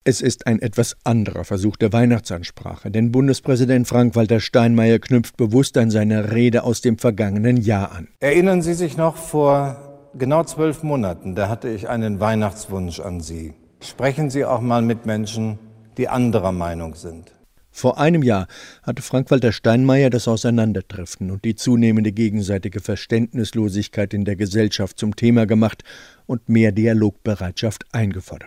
Es ist ein etwas anderer Versuch der Weihnachtsansprache, denn Bundespräsident Frank-Walter Steinmeier knüpft bewusst an seine Rede aus dem vergangenen Jahr an. Erinnern Sie sich noch, vor genau 12 Monaten, da hatte ich einen Weihnachtswunsch an Sie. Sprechen Sie auch mal mit Menschen, die anderer Meinung sind. Vor einem Jahr hatte Frank-Walter Steinmeier das Auseinanderdriften und die zunehmende gegenseitige Verständnislosigkeit in der Gesellschaft zum Thema gemacht und mehr Dialogbereitschaft eingefordert.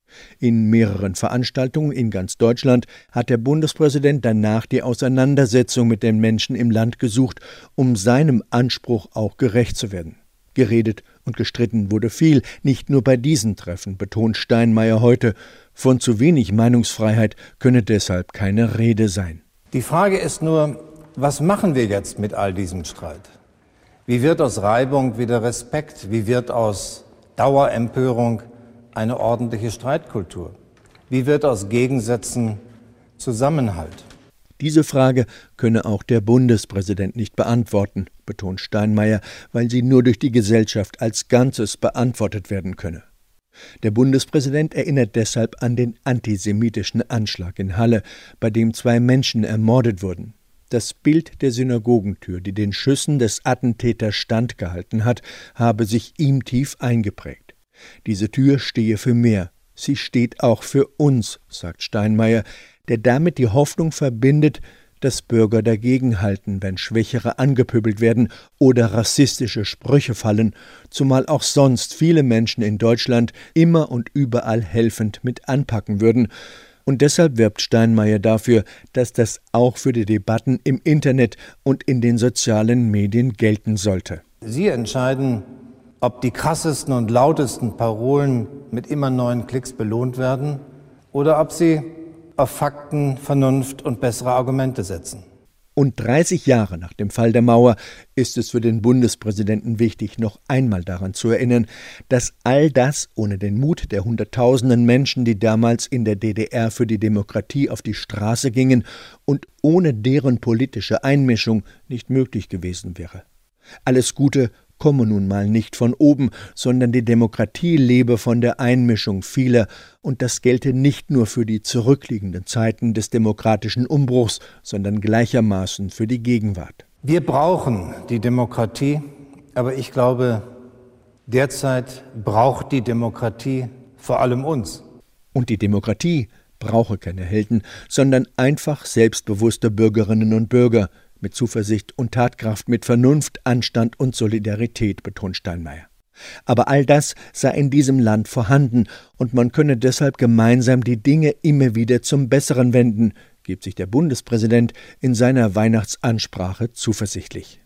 In mehreren Veranstaltungen in ganz Deutschland hat der Bundespräsident danach die Auseinandersetzung mit den Menschen im Land gesucht, um seinem Anspruch auch gerecht zu werden. Geredet und gestritten wurde viel, nicht nur bei diesen Treffen, betont Steinmeier heute. Von zu wenig Meinungsfreiheit könne deshalb keine Rede sein. Die Frage ist nur, was machen wir jetzt mit all diesem Streit? Wie wird aus Reibung wieder Respekt? Wie wird aus Dauerempörung eine ordentliche Streitkultur? Wie wird aus Gegensätzen Zusammenhalt? Diese Frage könne auch der Bundespräsident nicht beantworten, betont Steinmeier, weil sie nur durch die Gesellschaft als Ganzes beantwortet werden könne. Der Bundespräsident erinnert deshalb an den antisemitischen Anschlag in Halle, bei dem 2 Menschen ermordet wurden. Das Bild der Synagogentür, die den Schüssen des Attentäters standgehalten hat, habe sich ihm tief eingeprägt. Diese Tür stehe für mehr. Sie steht auch für uns, sagt Steinmeier, der damit die Hoffnung verbindet, dass Bürger dagegenhalten, wenn Schwächere angepöbelt werden oder rassistische Sprüche fallen, zumal auch sonst viele Menschen in Deutschland immer und überall helfend mit anpacken würden. Und deshalb wirbt Steinmeier dafür, dass das auch für die Debatten im Internet und in den sozialen Medien gelten sollte. Sie entscheiden, ob die krassesten und lautesten Parolen mit immer neuen Klicks belohnt werden oder ob sie auf Fakten, Vernunft und bessere Argumente setzen. Und 30 Jahre nach dem Fall der Mauer ist es für den Bundespräsidenten wichtig, noch einmal daran zu erinnern, dass all das ohne den Mut der Hunderttausenden Menschen, die damals in der DDR für die Demokratie auf die Straße gingen, und ohne deren politische Einmischung nicht möglich gewesen wäre. Alles Gute komme nun mal nicht von oben, sondern die Demokratie lebe von der Einmischung vieler, und das gelte nicht nur für die zurückliegenden Zeiten des demokratischen Umbruchs, sondern gleichermaßen für die Gegenwart. Wir brauchen die Demokratie, aber ich glaube, derzeit braucht die Demokratie vor allem uns. Und die Demokratie brauche keine Helden, sondern einfach selbstbewusste Bürgerinnen und Bürger, mit Zuversicht und Tatkraft, mit Vernunft, Anstand und Solidarität, betont Steinmeier. Aber all das sei in diesem Land vorhanden und man könne deshalb gemeinsam die Dinge immer wieder zum Besseren wenden, gibt sich der Bundespräsident in seiner Weihnachtsansprache zuversichtlich.